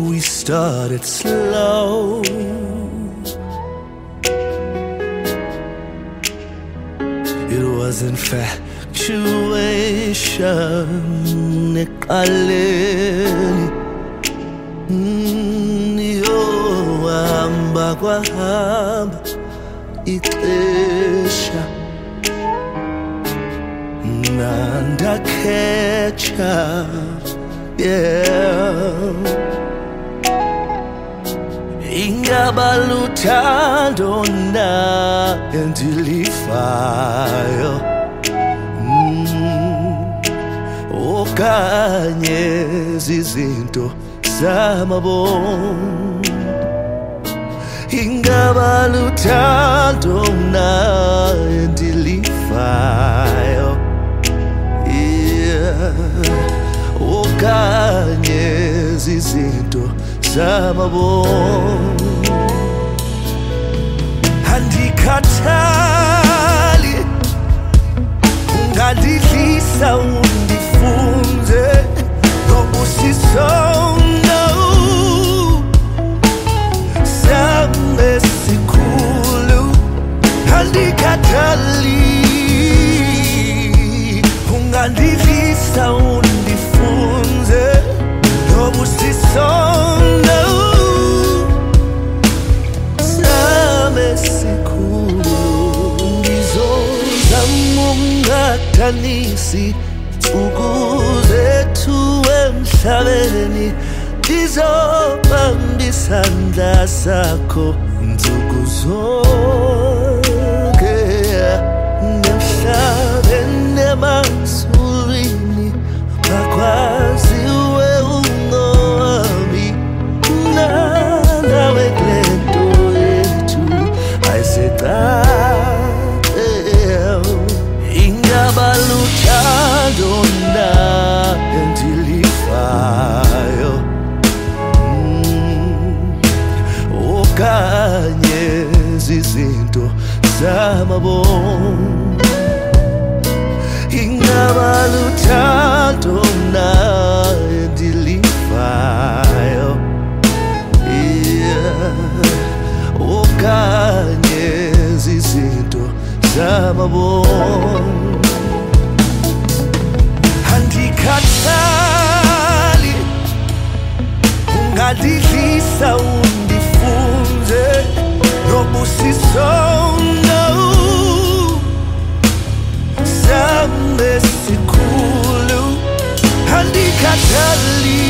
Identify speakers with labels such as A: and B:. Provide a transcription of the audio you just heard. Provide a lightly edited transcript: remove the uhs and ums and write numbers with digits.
A: We started slow. It was infatuation. Eqaleni yo hamba kwahamba ixesha nandakhecha, yeah. Ingaba luthando na endilifayo, okanye zizinto zamabom. Ingaba luthando na endilifayo, yeah. Okanye zizinto zamabom. Andikhathali, ungadidlisa undifunze ngobusiso, no. Same sikhulu, andikhathali, ungandidlisa undifunze ngobusiso, no. Same sikhulu, ngizozama ungathanisi nsuku zethu emhlabeni, ngizobamba isandla sakho nsuku zonke, emhlabeni emasulwini bakwaziwe ungowami, nawe kulento yethu ayiseqaqe. Ingaba luthando na endilifayo, okanye zizinto zamabom. Ingaba luthando na endilifayo, yeah. Okanye zizinto zamabom. Andikhathali, ungadidlisa undifunze ngobusiso, no. Same sikhulu, andikhathali,